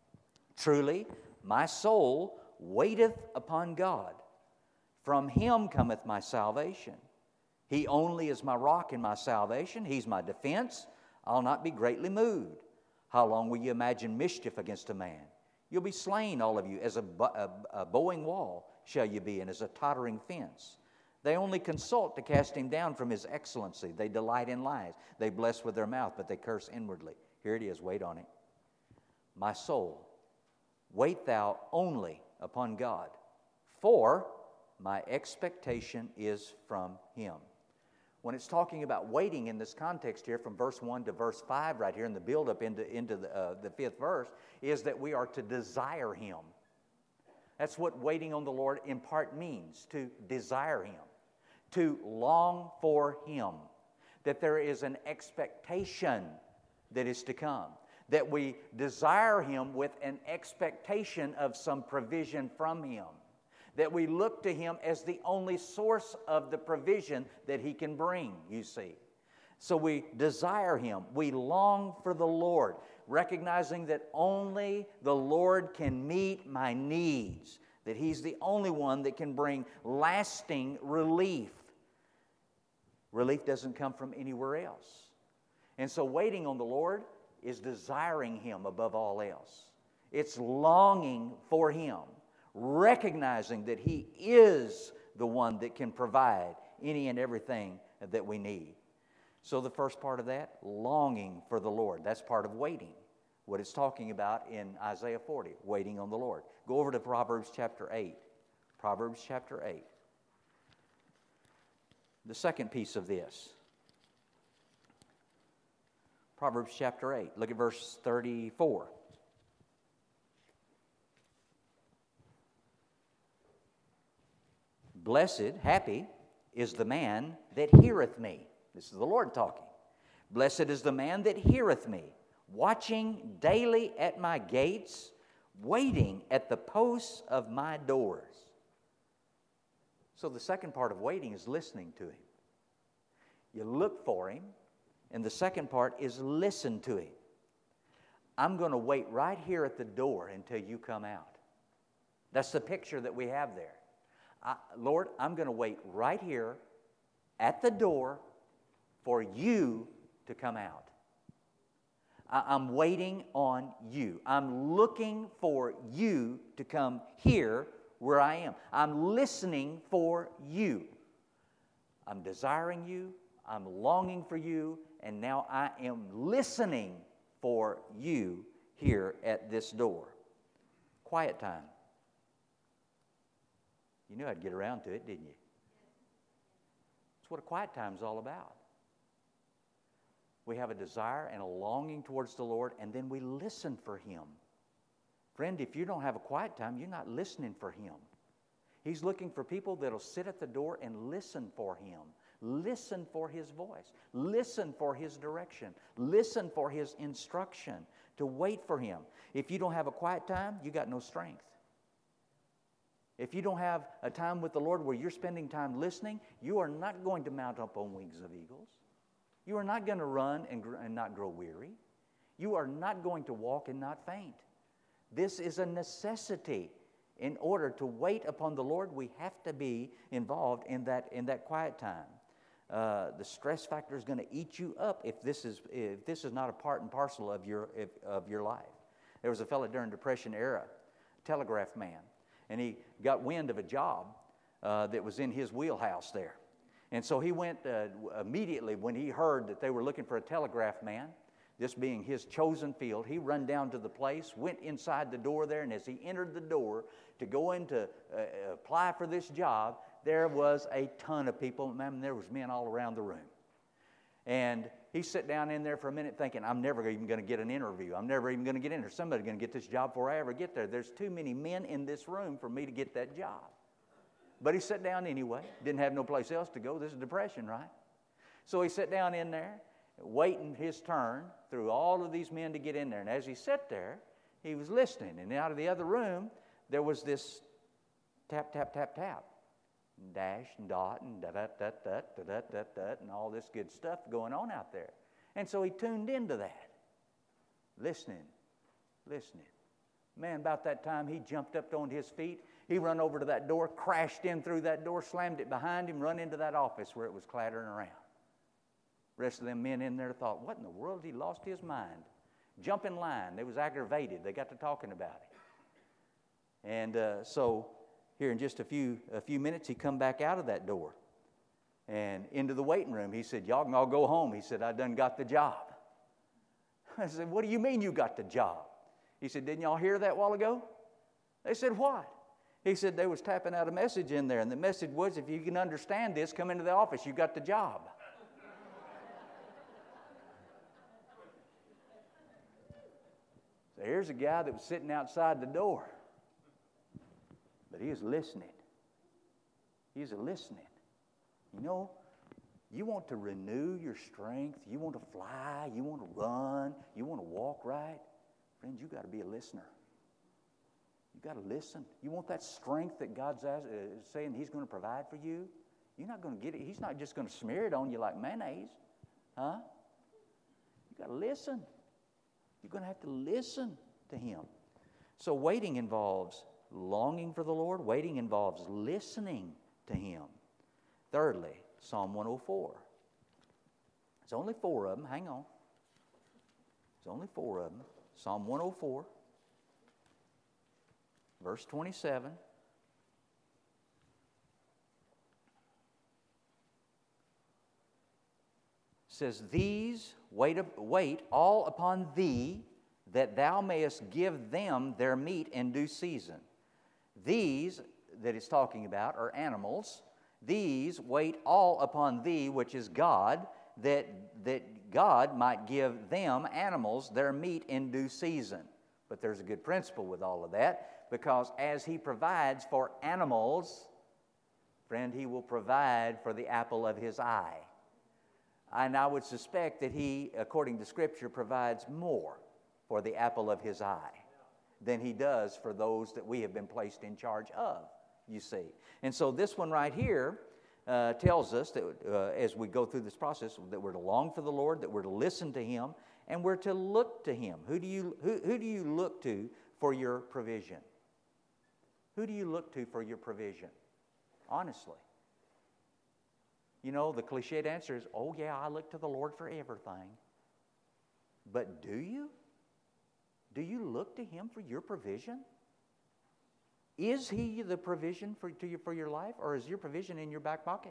truly my soul waiteth upon God. From Him cometh my salvation. He only is my rock and my salvation. He's my defense. I'll not be greatly moved. How long will you imagine mischief against a man? You'll be slain, all of you, as a, a, a bowing wall shall you be, and as a tottering fence. They only consult to cast him down from his excellency. They delight in lies. They bless with their mouth, but they curse inwardly. Here it is, wait on it. My soul, wait thou only upon God, for my expectation is from Him. When it's talking about waiting in this context here, from verse one to verse five right here in the build-up into, into the, uh, the fifth verse, is that we are to desire Him. That's what waiting on the Lord in part means, to desire Him, to long for Him, that there is an expectation that is to come, that we desire Him with an expectation of some provision from Him, that we look to Him as the only source of the provision that He can bring, you see. So we desire Him. We long for the Lord, recognizing that only the Lord can meet my needs, that He's the only one that can bring lasting relief. Relief doesn't come from anywhere else. And so waiting on the Lord is desiring Him above all else. It's longing for Him, recognizing that He is the one that can provide any and everything that we need. So the first part of that, longing for the Lord. That's part of waiting. What it's talking about in Isaiah forty, waiting on the Lord. Go over to Proverbs chapter eight. Proverbs chapter eight. The second piece of this. Proverbs chapter eight. Look at verse thirty-four. Blessed, happy, is the man that heareth me. This is the Lord talking. Blessed is the man that heareth me, watching daily at my gates, waiting at the posts of my doors. So the second part of waiting is listening to Him. You look for Him, and the second part is listen to Him. I'm going to wait right here at the door until you come out. That's the picture that we have there. I, Lord, I'm going to wait right here at the door for you to come out. I, I'm waiting on you. I'm looking for you to come here where I am. I'm listening for you. I'm desiring you. I'm longing for you. And now I am listening for you here at this door. Quiet time. You knew I'd get around to it, didn't you? That's what a quiet time is all about. We have a desire and a longing towards the Lord, and then we listen for Him. Friend, if you don't have a quiet time, you're not listening for Him. He's looking for people that'll sit at the door and listen for Him. Listen for His voice. Listen for His direction. Listen for His instruction. To wait for Him. If you don't have a quiet time, you got no strength. If you don't have a time with the Lord where you're spending time listening, you are not going to mount up on wings of eagles. You are not going to run and, gr- and not grow weary. You are not going to walk and not faint. This is a necessity. In order to wait upon the Lord, we have to be involved in that, in that quiet time. Uh, the stress factor is going to eat you up if this is if this is not a part and parcel of your if, of your life. There was a fellow during Depression era, telegraph man, and he got wind of a job uh, that was in his wheelhouse there. And so he went uh, immediately when he heard that they were looking for a telegraph man, this being his chosen field, he run down to the place, went inside the door there, and as he entered the door to go in to uh, apply for this job, there was a ton of people. Man, there was men all around the room. And he sat down in there for a minute thinking, I'm never even going to get an interview. I'm never even going to get in there. Somebody's going to get this job before I ever get there. There's too many men in this room for me to get that job. But he sat down anyway. Didn't have no place else to go. This is Depression, right? So he sat down in there, waiting his turn through all of these men to get in there. And as he sat there, he was listening. And out of the other room, there was this tap, tap, tap, tap. Dash and dot and da da da da da da da da and all this good stuff going on out there. And so he tuned into that. Listening, listening. Man, about that time he jumped up on his feet. He run over to that door, crashed in through that door, slammed it behind him, run into that office where it was clattering around. The rest of them men in there thought, what in the world? He lost his mind. Jump in line. They was aggravated. They got to talking about it. And uh, so here in just a few a few minutes, he come back out of that door and into the waiting room. He said, y'all can all go home. He said, I done got the job. I said, what do you mean you got the job? He said, didn't y'all hear that a while ago? They said, what? He said, they was tapping out a message in there, and the message was, if you can understand this, come into the office. You got the job. So here's a guy that was sitting outside the door. But he is listening. He is listening. You know, you want to renew your strength. You want to fly. You want to run. You want to walk right. Friends, you got to be a listener. You got to listen. You want that strength that God's uh, saying He's going to provide for you. You're not going to get it. He's not just going to smear it on you like mayonnaise. Huh? You got to listen. You're going to have to listen to Him. So waiting involves longing for the Lord. Waiting involves listening to Him. Thirdly, Psalm one oh four. There's only four of them. Hang on. There's only four of them. Psalm one oh four, verse twenty-seven. Says, these wait, wait all upon thee, that thou mayest give them their meat in due season. These that it's talking about are animals. These wait all upon thee, which is God, that, that God might give them, animals, their meat in due season. But there's a good principle with all of that, because as He provides for animals, friend, He will provide for the apple of His eye. And I would suspect that He, according to Scripture, provides more for the apple of His eye than He does for those that we have been placed in charge of, you see. And so this one right here uh, tells us that uh, as we go through this process, that we're to long for the Lord, that we're to listen to Him, and we're to look to Him. Who do you, who, who do you look to for your provision? Who do you look to for your provision? Honestly. You know, the cliched answer is, oh yeah, I look to the Lord for everything. But do you? Do you look to Him for your provision? Is He the provision for, to you, for your life, or is your provision in your back pocket?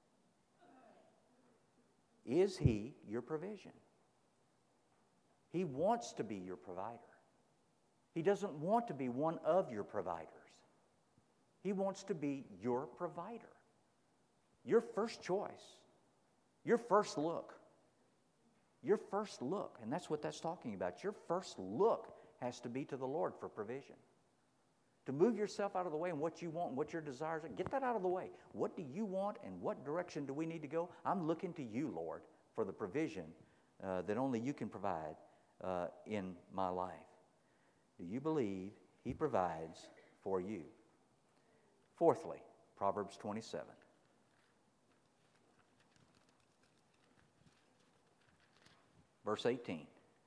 Is He your provision? He wants to be your provider. He doesn't want to be one of your providers. He wants to be your provider. Your first choice, your first look, your first look, and that's what that's talking about. Your first look has to be to the Lord for provision. To move yourself out of the way and what you want and what your desires are, get that out of the way. What do you want and what direction do we need to go? I'm looking to you, Lord, for the provision uh, that only you can provide uh, in my life. Do you believe He provides for you? Fourthly, Proverbs twenty-seven. Verse eighteen.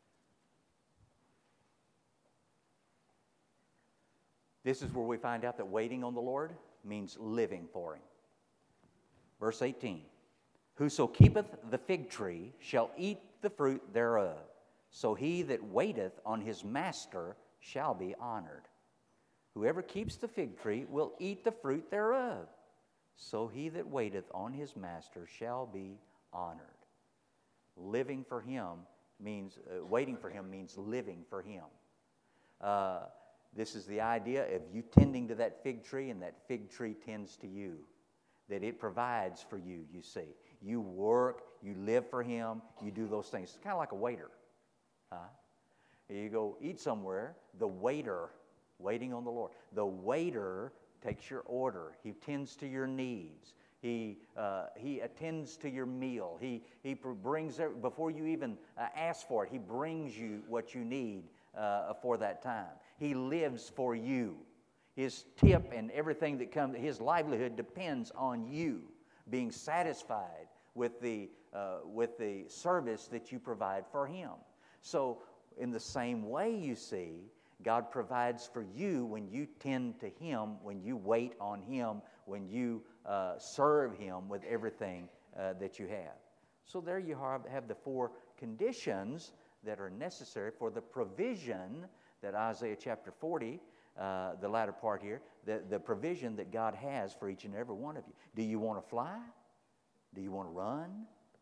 This is where we find out that waiting on the Lord means living for Him. Verse eighteen. Whoso keepeth the fig tree shall eat the fruit thereof. So he that waiteth on his master shall be honored. Whoever keeps the fig tree will eat the fruit thereof. So he that waiteth on his master shall be honored. Living for Him means, uh, waiting for Him means living for Him. Uh, this is the idea of you tending to that fig tree, and that fig tree tends to you. That it provides for you, you see. You work, you live for Him, you do those things. It's kind of like a waiter. Huh? You go eat somewhere, the waiter, waiting on the Lord. The waiter takes your order. He tends to your needs. He uh, he attends to your meal. He he brings, before you even uh, ask for it, He brings you what you need uh, for that time. He lives for you. His tip and everything that comes, His livelihood depends on you being satisfied with the uh, with the service that you provide for Him. So in the same way, you see, God provides for you when you tend to Him, when you wait on Him, when you uh, serve Him with everything uh, that you have. So there you have, have the four conditions that are necessary for the provision that Isaiah chapter forty, uh, the latter part here, the, the provision that God has for each and every one of you. Do you want to fly? Do you want to run?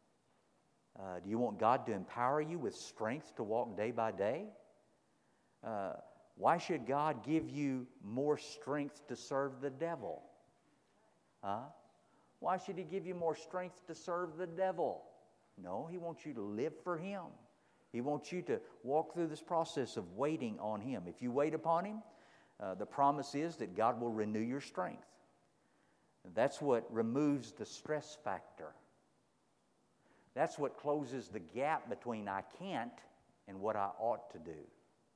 Uh, do you want God to empower you with strength to walk day by day? Uh, why should God give you more strength to serve the devil? Huh? Why should He give you more strength to serve the devil? No, He wants you to live for Him. He wants you to walk through this process of waiting on Him. If you wait upon Him, uh, the promise is that God will renew your strength. That's what removes the stress factor. That's what closes the gap between I can't and what I ought to do.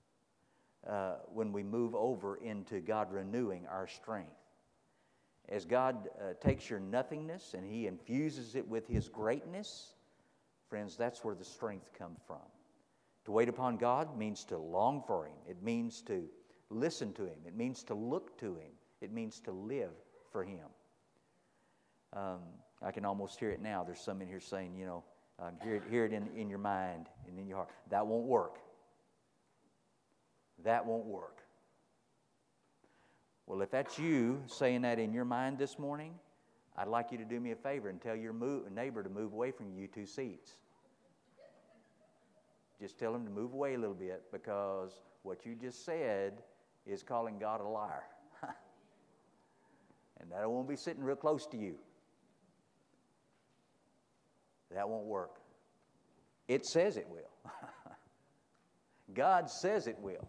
Uh, when we move over into God renewing our strength. As God uh, takes your nothingness and He infuses it with His greatness, friends, that's where the strength comes from. To wait upon God means to long for Him. It means to listen to Him. It means to look to Him. It means to live for Him. Um, I can almost hear it now. There's some in here saying, you know, uh, hear it, hear it in, in your mind and in your heart. That won't work. That won't work. Well, if that's you saying that in your mind this morning, I'd like you to do me a favor and tell your move, neighbor to move away from you two seats. Just tell him to move away a little bit, because what you just said is calling God a liar. And that won't be sitting real close to you. That won't work. It says it will. God says it will.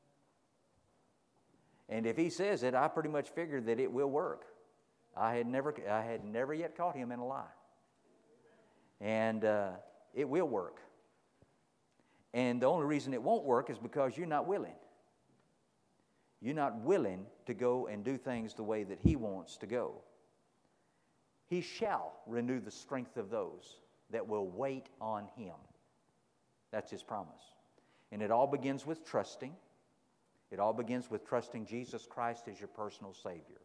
And if He says it, I pretty much figured that it will work. I had never, I had never yet caught Him in a lie. And uh, it will work. And the only reason it won't work is because you're not willing. You're not willing to go and do things the way that He wants to go. He shall renew the strength of those that will wait on Him. That's His promise. And it all begins with trusting. It all begins with trusting Jesus Christ as your personal Savior.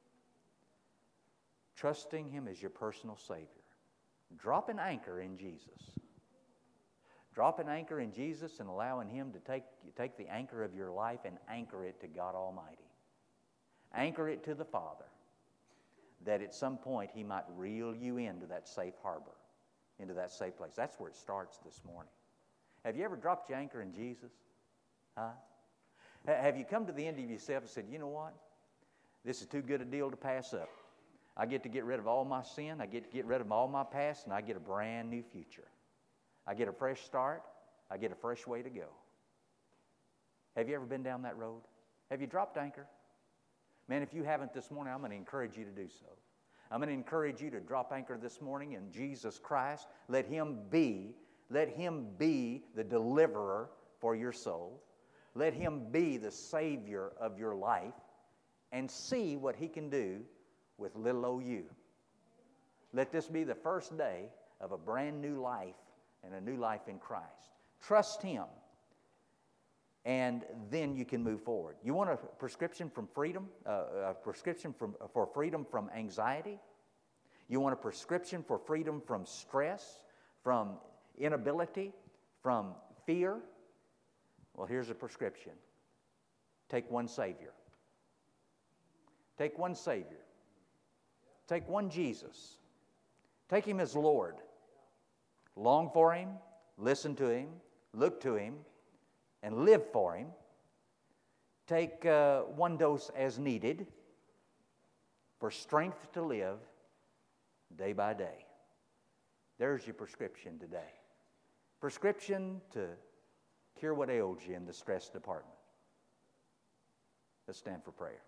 Trusting Him as your personal Savior. Drop an anchor in Jesus. Drop an anchor in Jesus and allowing Him to take, take the anchor of your life and anchor it to God Almighty. Anchor it to the Father, that at some point He might reel you into that safe harbor, into that safe place. That's where it starts this morning. Have you ever dropped your anchor in Jesus? Huh? Have you come to the end of yourself and said, you know what? This is too good a deal to pass up. I get to get rid of all my sin. I get to get rid of all my past, and I get a brand new future. I get a fresh start. I get a fresh way to go. Have you ever been down that road? Have you dropped anchor? Man, if you haven't this morning, I'm going to encourage you to do so. I'm going to encourage you to drop anchor this morning in Jesus Christ. Let Him be, let Him be the deliverer for your soul. Let Him be the Savior of your life, and see what He can do with little old you. Let this be the first day of a brand new life and a new life in Christ. Trust Him, and then you can move forward. You want a prescription from freedom, uh, a prescription from, for freedom from anxiety? You want a prescription for freedom from stress, from inability, from fear? Well, here's a prescription. Take one Savior. Take one Savior. Take one Jesus. Take Him as Lord. Long for Him, listen to Him, look to Him, and live for Him. Take uh, one dose as needed for strength to live day by day. There's your prescription today. Prescription to cure what ails you in the stress department. Let's stand for prayer.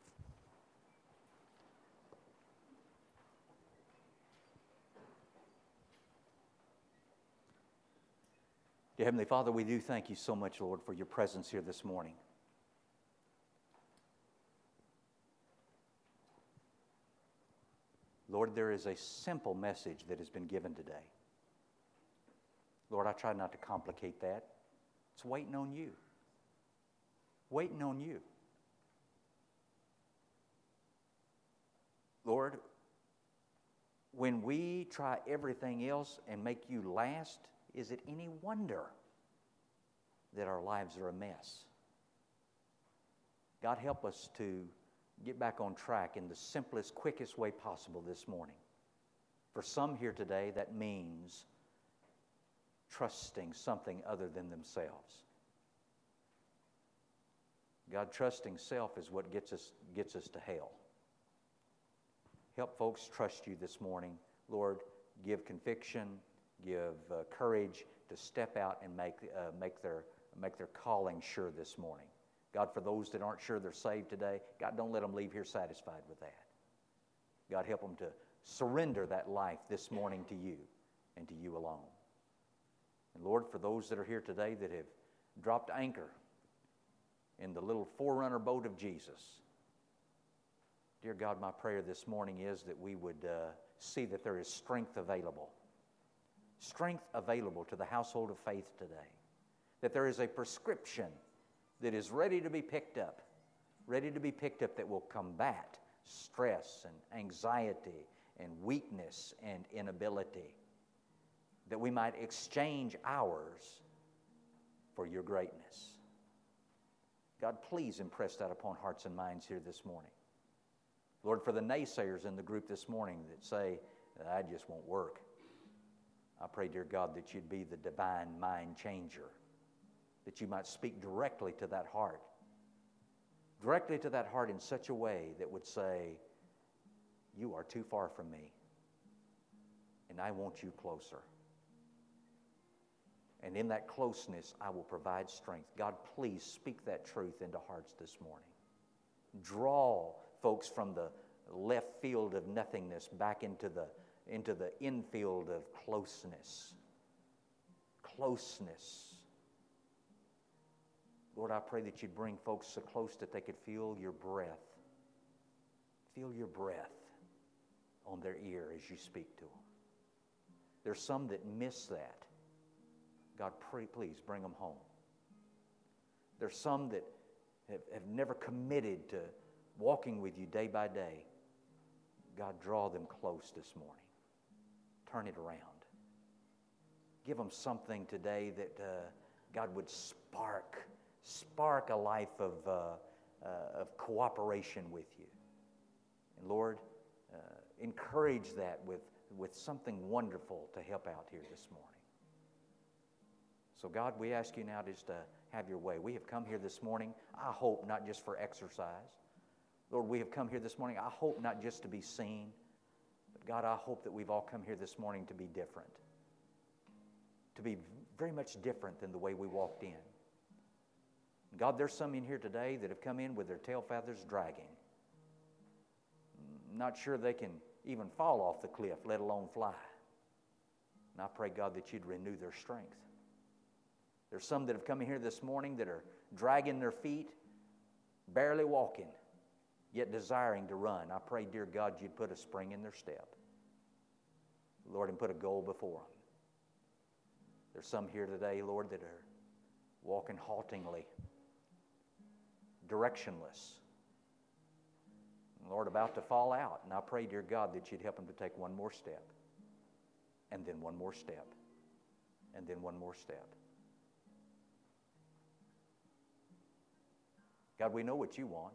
Dear Heavenly Father, we do thank You so much, Lord, for Your presence here this morning. Lord, there is a simple message that has been given today. Lord, I try not to complicate that. It's waiting on You. Waiting on You. Lord, when we try everything else and make You last, is it any wonder that our lives are a mess? God, help us to get back on track in the simplest, quickest way possible this morning. For some here today, that means trusting something other than themselves. God, trusting self is what gets us, gets us to hell. Help folks trust You this morning. Lord, give conviction, give uh, courage to step out and make, uh, make, their, make their calling sure this morning. God, for those that aren't sure they're saved today, God, don't let them leave here satisfied with that. God, help them to surrender that life this morning to You and to You alone. And Lord, for those that are here today that have dropped anchor in the little forerunner boat of Jesus, dear God, my prayer this morning is that we would uh, see that there is strength available. Strength available to the household of faith today. That there is a prescription that is ready to be picked up, ready to be picked up, that will combat stress and anxiety and weakness and inability, that we might exchange ours for your greatness. God, please impress that upon hearts and minds here this morning. Lord, for the naysayers in the group this morning that say, I just won't work, I pray, dear God, that you'd be the divine mind changer, that you might speak directly to that heart, directly to that heart in such a way that would say, you are too far from me, and I want you closer. And in that closeness, I will provide strength. God, please speak that truth into hearts this morning. Draw folks from the left field of nothingness back into the, into the infield of closeness. Closeness. Lord, I pray that you'd bring folks so close that they could feel your breath. Feel your breath on their ear as you speak to them. There's some that miss that. God, pray, please bring them home. There's some that have, have never committed to walking with you day by day. God, draw them close this morning. Turn it around. Give them something today that uh, God would spark, spark a life of, uh, uh, of cooperation with you. And Lord, uh, encourage that with, with something wonderful to help out here this morning. So God, we ask you now just to have your way. We have come here this morning, I hope, not just for exercise. Lord, we have come here this morning, I hope not just to be seen, but God, I hope that we've all come here this morning to be different, to be very much different than the way we walked in. God, there's some in here today that have come in with their tail feathers dragging, not sure they can even fall off the cliff, let alone fly. And I pray, God, that you'd renew their strength. There's some that have come in here this morning that are dragging their feet, barely walking, yet desiring to run. I pray, dear God, you'd put a spring in their step, Lord, and put a goal before them. There's some here today, Lord, that are walking haltingly, directionless, Lord, about to fall out. And I pray, dear God, that you'd help them to take one more step, and then one more step, and then one more step. God, we know what you want.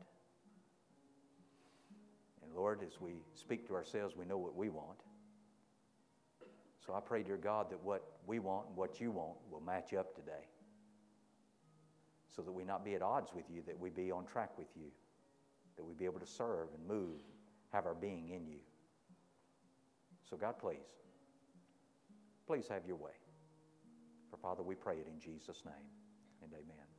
And Lord, as we speak to ourselves, we know what we want. So I pray, dear God, that what we want and what you want will match up today, so that we not be at odds with you, that we be on track with you, that we be able to serve and move, have our being in you. So God, please, please have your way. For Father, we pray it in Jesus' name, and amen.